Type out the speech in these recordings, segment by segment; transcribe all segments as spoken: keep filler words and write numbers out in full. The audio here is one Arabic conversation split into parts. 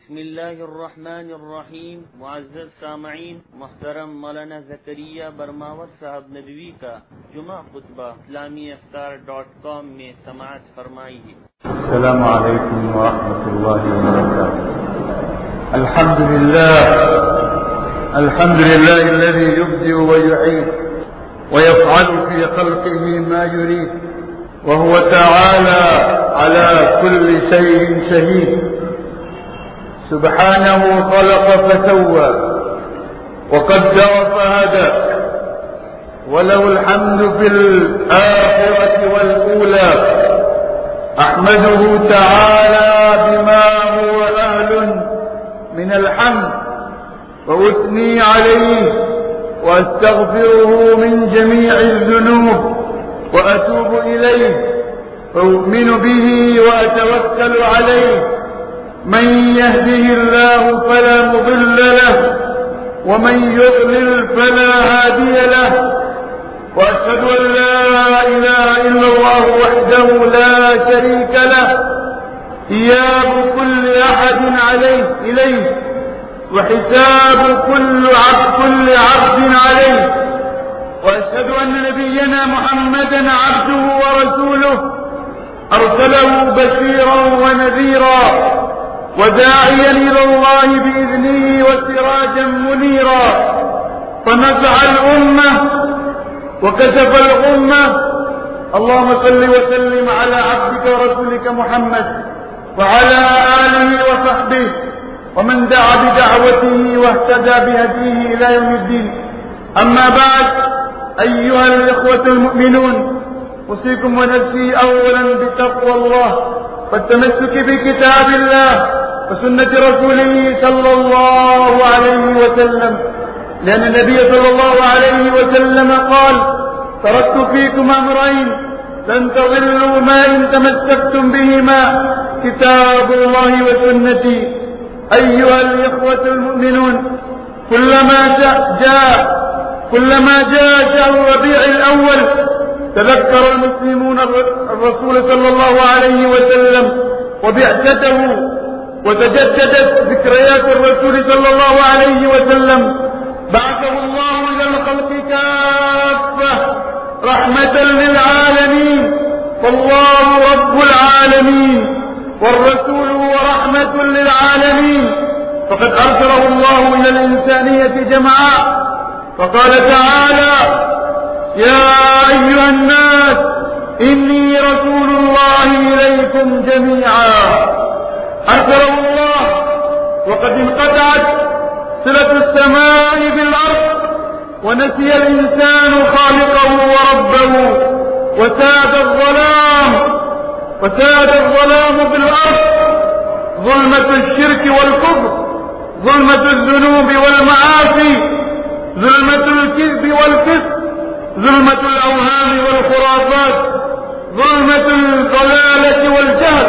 بسم الله الرحمن الرحیم. معزز سامعین، محترم مولانا زکریا برماور صاحب ندوی کا جمعہ خطبہ اسلامی افطار ڈاٹ کام میں سماعت فرمائیے. السلام علیکم ورحمۃ اللہ وبرکاتہ. الحمد لله الحمد لله الذي يبدئ ويعيد ويفعل في خلقه ما يريد، وهو تعالى على كل شيء شهيد. سبحانه خلق فسوى وقدر فهدى، وله الحمد في الآخرة والأولى. أحمده تعالى بما هو أهل من الحمد، وأثني عليه وأستغفره من جميع الذنوب وأتوب إليه، وأؤمن به وأتوكل عليه. من يهده الله فلا مضل له، ومن يضلل فلا هادي له. وأشهد أن لا إله إلا الله وحده لا شريك له، إياب كل أحد عليه إليه، وحساب كل عبد كل عبد عليه. وأشهد أن نبينا محمدا عبده ورسوله، أرسله بشيرا ونذيرا وداعيا إلى الله بإذنه وسراجا منيرا، فنزع الأمة وكشف الغمة. اللهم صل وسلم على عبدك ورسولك محمد وعلى آله وصحبه ومن دعا بدعوته واهتدى بهديه إلى يوم الدين. أما بعد، أيها الإخوة المؤمنون، أوصيكم ونفسي أولا بتقوى الله والتمسك بكتاب الله وسنة رسوله صلى الله عليه وسلم، لأن النبي صلى الله عليه وسلم قال: تركت فيكم أمرين لن تضلوا ما إن تمسكتم بهما، كتاب الله وسنتي. أيها الإخوة المؤمنون، كلما جاء كلما جاء شهر ربيع الأول تذكر المسلمون الرسول صلى الله عليه وسلم وبعثته، وتجددت ذكريات الرسول صلى الله عليه وسلم. بعثه الله إلى الخلق كافة رحمة للعالمين، فالله رب العالمين والرسول هو رحمة للعالمين. فقد أرسله الله إلى الإنسانية جمعاء، فقال تعالى: يا أيها الناس إني رسول الله إليكم جميعا. أرسله الله وقد انقطعت صلة السماء بالأرض، ونسي الإنسان خالقه وربه، وساد الظلام وساد الظلام بالأرض، ظلمة الشرك والكفر، ظلمة الذنوب والمعاصي، ظلمة الكذب والفسق، ظلمة الأوهام والخرافات، ظلمة الضلالة والجهل،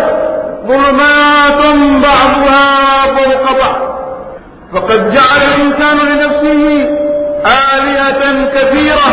ظلمات بعضها فوق بعض. فقد جعل الإنسان لنفسه آلهة كثيرة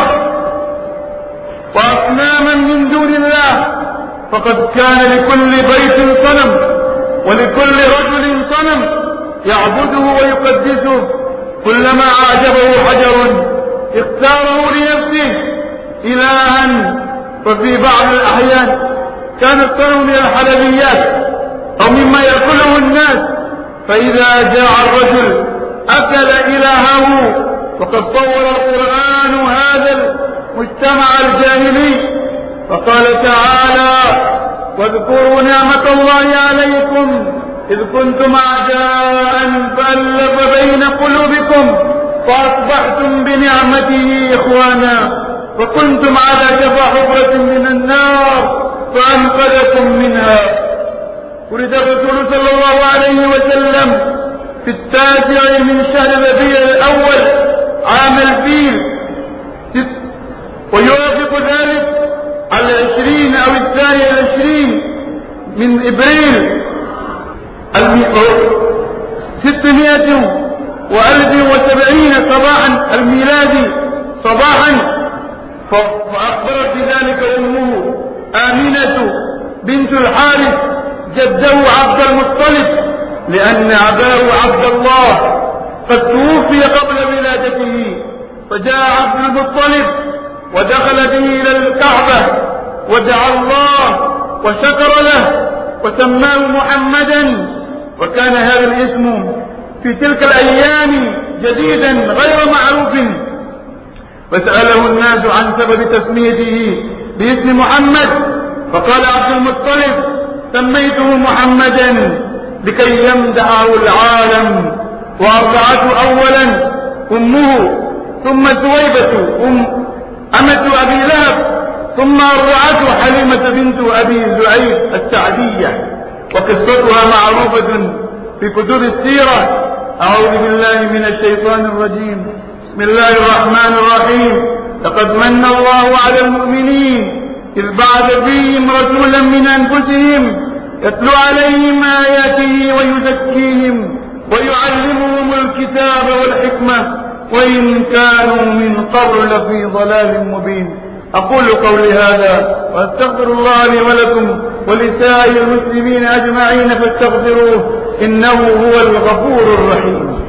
وأصناما من دون الله، فقد كان لكل بيت صنم ولكل رجل صنم يعبده ويقدسه. كلما أعجبه حجر اختاره لنفسه إلها. ففي بعض الأحيان كان الصنم من الحلبيات أو مما يأكله الناس، فإذا جاء الرجل أكل إلهه. وقد صور القرآن هذا المجتمع الجاهلي، فقال تعالى: واذكروا نعمة الله عليكم إذ كنتم أعداء فألف بين قلوبكم فأصبحتم بنعمته إخوانا، وكنتم على شفا حفرة من النار فأنقذكم منها. ولد الرسول صلى الله عليه وسلم في التاسع من شهر ربيع الأول عام الفيل، ويوافق ذلك على العشرين أو الثاني العشرين من إبريل ستمائة وألف وسبعين صباحا الميلادي صباحا. فأخبرت بذلك أمه آمنة بنت الحارث جده عبد المطلب لأن أباه عبد الله قد توفي قبل ولادته، فجاء عبد المطلب ودخل به إلى الكعبة ودعا الله وشكر له وسماه محمدا، وكان هذا الاسم في تلك الأيام جديدا غير معروف، فسأله الناس عن سبب تسميته باسم محمد، فقال عبد المطلب: سميته محمدا لكي يمدحه العالم، وأرضعته أولا أمه، ثم ثويبة أم أمة أبي لهب، ثم أرضعته حليمة بنت أبي زعيد السعدية، وقصتها معروفة في كتب السيرة. أعوذ بالله من الشيطان الرجيم. بسم الله الرحمن الرحيم. لقد من الله على المؤمنين إذ بعث فيهم رسولا من أنفسهم يتلو عليهم آياته ويزكيهم ويعلمهم الكتاب والحكمة وإن كانوا من قبل لفي ضلال مبين. أقول قولي هذا وأستغفر الله لي ولكم ولسائر المسلمين أجمعين فاستغفروه إنه هو الغفور الرحيم.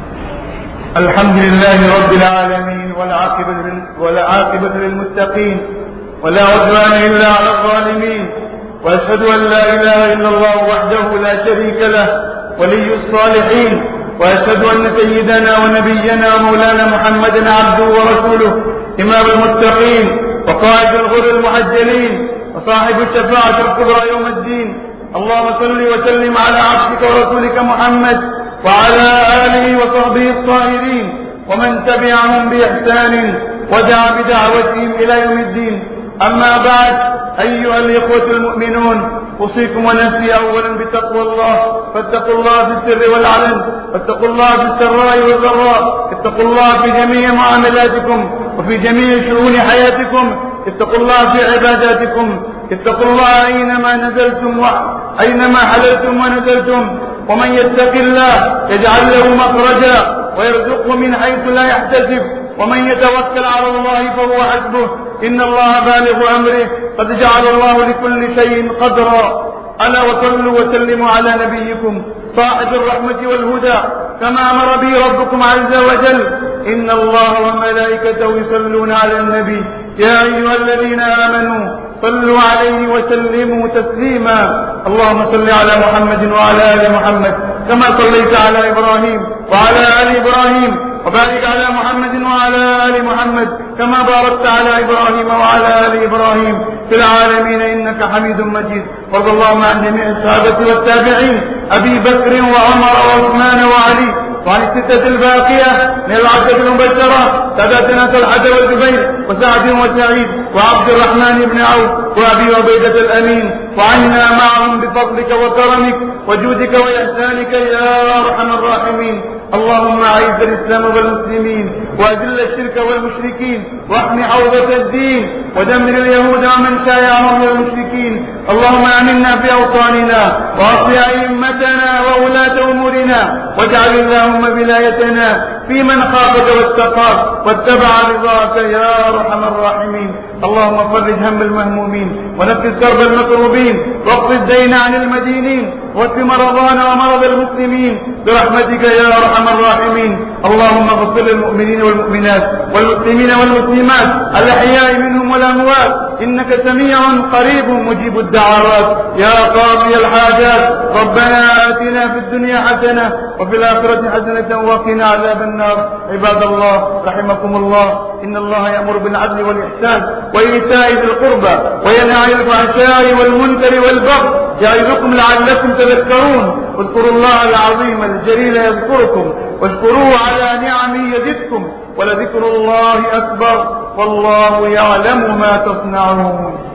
الحمد لله رب العالمين والعاقبة والعاقبة للمتقين ولا عدوان إلا على الظالمين، وأشهد أن لا إله إلا الله وحده لا شريك له ولي الصالحين، وأشهد أن سيدنا ونبينا ومولانا محمدا عبده ورسوله إمام المتقين وقائد الغر المحجلين وصاحب الشفاعة الكبرى يوم الدين. اللهم صل وسلم على عبدك ورسولك محمد وعلى آله وصحبه الطاهرين ومن تبعهم بإحسان ودعا بدعوتهم إلى يوم الدين. أما بعد، أيها الإخوة المؤمنون، أوصيكم ونفسي أولا بتقوى الله، فاتقوا الله في السر والعلن، فاتقوا الله في السراء والضراء، اتقوا الله في جميع معاملاتكم وفي جميع شؤون حياتكم، اتقوا الله في عباداتكم، اتقوا الله أينما نزلتم وأينما حللتم ونزلتم. ومن يتق الله يجعل له مخرجا ويرزقه من حيث لا يحتسب، ومن يتوكل على الله فهو حسبه، إن الله بالغ أمره، قد جعل الله لكل شيء قدرا. ألا وصلوا وسلموا على نبيكم صاحب الرحمة والهدى كما أمر به ربكم عز وجل. إن الله وملائكته يصلون على النبي يا أيها الذين آمنوا صلوا عليه وسلموا تسليما. اللهم صل على محمد وعلى آل محمد كما صليت على إبراهيم وعلى آل إبراهيم، وبارك على محمد وعلى آل محمد كما باركت على إبراهيم وعلى آل إبراهيم في العالمين إنك حميد مجيد. وارض اللهم عن جميع الصحابة والتابعين أبي بكر وعمر وعثمان وعلي، وعن الستة الباقية من العشرة المبشرة سادتنا طلحة والزبير وسعد وسعيد وعبد الرحمن بن عوف وأبي عبيدة الأمين، وعنا معهم بفضلك وكرمك وجودك وإحسانك يا أرحم الراحمين. اللهم أعز الإسلام والمسلمين وأذل الشرك والمشركين واحم حوزة الدين ودمر اليهود ومن شايعهم من المشركين. اللهم آمنا في أوطاننا وأصلح أئمتنا وولاة أمورنا، واجعل اللهم ولايتنا في من خافك واتقاك واتبع رضاك يا أرحم الراحمين. اللهم فرج هم المهمومين ونفس كرب المكروبين واقض الدين عن المدينين واشف مرضانا ومرض المسلمين برحمتك يا أرحم الراحمين. اللهم اغفر للمؤمنين والمؤمنات والمسلمين والمسلمات الأحياء منهم والأموات إنك سميع قريب مجيب الدعوات يا قاضي الحاجات. ربنا آتنا في الدنيا حسنة وفي الآخرة حسنة وقنا عذاب النار. عباد الله رحمكم الله، إن الله يأمر بالعدل والإحسان وإيتاء ذي القربى وينهى عن الفحشاء والمنكر والبغي يعظكم لعلكم تذكرون. اذكروا الله العظيم الجليل يذكركم واشكروه على نعمه يزدكم ولذكر الله أكبر والله يعلم ما تصنعون.